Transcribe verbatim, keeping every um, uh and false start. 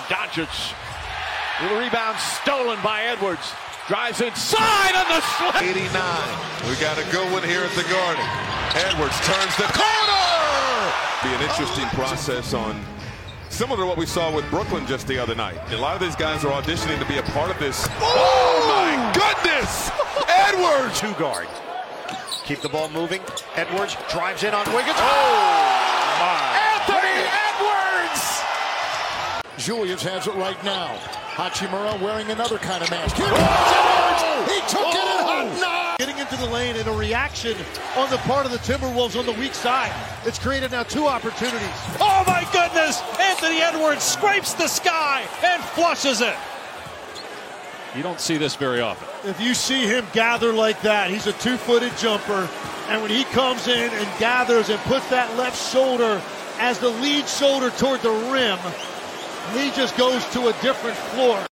Doncic. The rebound stolen by Edwards. Drives inside on the slip. eighty-nine. We got a good one here at the Garden. Edwards turns the corner. Be an interesting process on similar to what we saw with Brooklyn just the other night. A lot of these guys are auditioning to be a part of this. Oh, my goodness! Edwards! Two guard. Keep the ball moving. Edwards drives in on Wiggins. Oh, my. Anthony Edwards! Julius has it right now. Hachimura wearing another kind of mask. Oh! He took oh! it in hot nine. Getting into the lane and a reaction on the part of the Timberwolves on the weak side. It's created now two opportunities. Oh my goodness! Anthony Edwards scrapes the sky and flushes it. You don't see this very often. If you see him gather like that, he's a two-footed jumper. And when he comes in and gathers and puts that left shoulder as the lead shoulder toward the rim, he just goes to a different floor.